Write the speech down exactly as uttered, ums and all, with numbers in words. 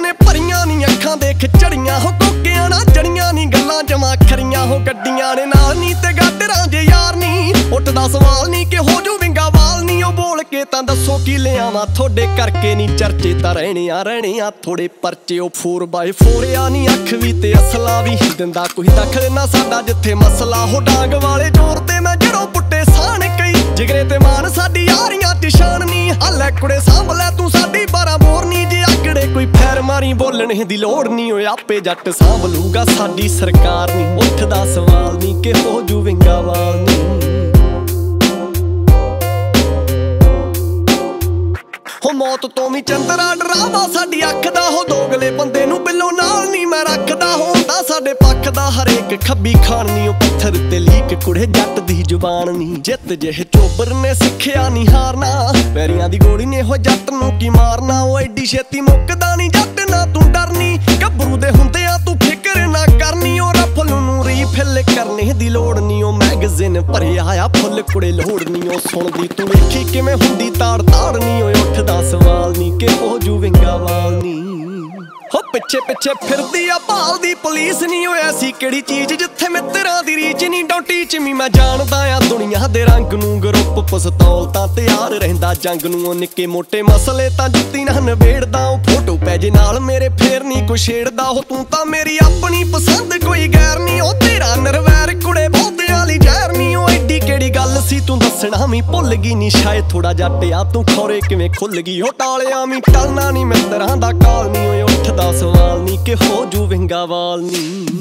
ने भरियां नी अखां दे खिचड़ियां हो कोकियां ना जड़ियां नी गल्लां जमा खरियां हो गड्डियां ने नाल नी ते गाडरां जे यार नी उठदा सवाल नी कि हो जू विंगा वाल नी ओ बोल के तां दसो की लियावां थोड़े करके नी चर्चे तां रहने आ रहने आ थोड़े परचे ओ फोर बाय फोर आ नी अख भी ते असला भी दिंदा कोई दखल ना साडा जिथे मसला हो डांग वाले जोर ते मैं जड़ों पुट्टे साण कई जिगरे ते मान साडी यारियां च शान नी हल्ले कुड़े सांभ लै तू साडी बारां बोर नी जे आकड़े कोई फैर मारी बोलने दी लोड़ नी ओए आपे जट सांभ लूगा साडी सरकार नी उठदा सवाल नी कि हो जू विंगा वाल नी हो मौत तो भी चंदरा डरावा साडी अख दा हो दोगले बंदे नू बिलो नाल नी मैं रखदा होंदा साडे पक्ष दा हरेक खब्बी खान नी ओ पत्थर ते लीक कुड़े जट दी जुबान नी जित जेह चोबर ने सिखिया नी हारना पैरियां दी गोली ने हो जट नू की मारना ओ एडी छेती मुकदा नी जट ना तू डरनी गभरू दे हुंदे आ तू फिक्र ना करनी ओ रफल नू रीफिल करने दी लोड़ नी ओ मैगज़ीन भरिया आ फुल कुड़े लोड़ नी ओ सुणदी तू वेखी किवें हुंदी ताड़ ताड़ नी ओ उठदा सवाल नी कि हो जू विंगा वाल नी हो पिछे पिछे फिरदी आ भालदी पुलिस नी ओ ऐसी केड़ी चीज जिथे मित्तरां दी रीच नी डोंट टीच मी मैं जानदा आ दुनिया दे रंग नू ग्रुप पिस्तौल तां तैयार रहिंदा जंग नू निक्के मोटे मसले तां जुत्ती ना नवेड़दा ओ फोटो पैजे नाल मेरे फेर नी कोई छेड़दा हो तू तां मेरी अपनी पसंद कोई गैर नी ओ तेरा नरवैर कुड़े बहुतियां ली जहर नी ओ एडी केड़ी गल सी तू दसना मी भुल गई नी शायद थोड़ा जट आ तू खौरे किवें खुल गई हो टालिया मी टलना नी मित्तरां दा काल नी ओए उठदा सवाल नी कि हो जू विंगा वाल नी।